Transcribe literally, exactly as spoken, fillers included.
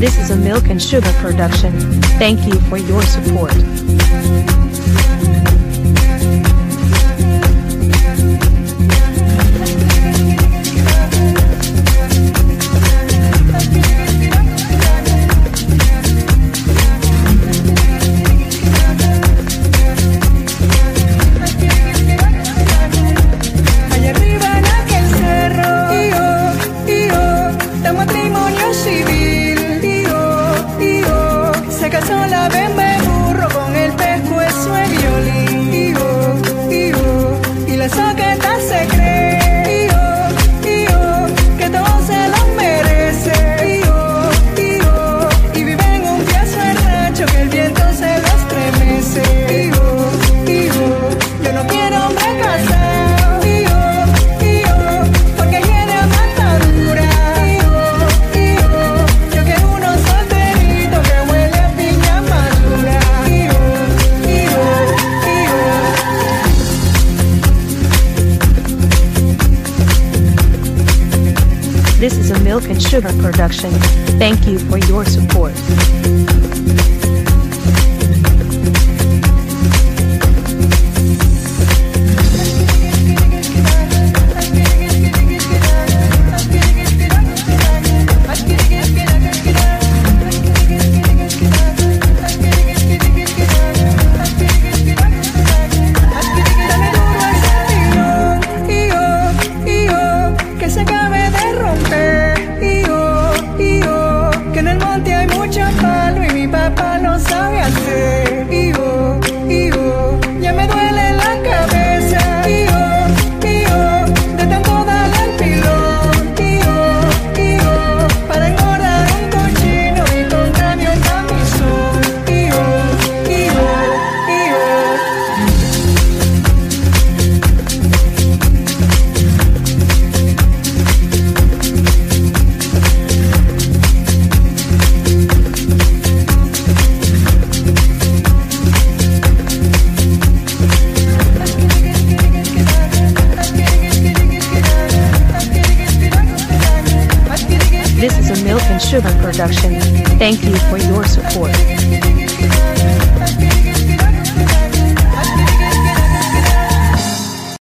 This is a Milk and Sugar production. Thank you for your support. This is a Milk and Sugar production. Thank you for your support. This is a Milk and Sugar production. Thank you for your support.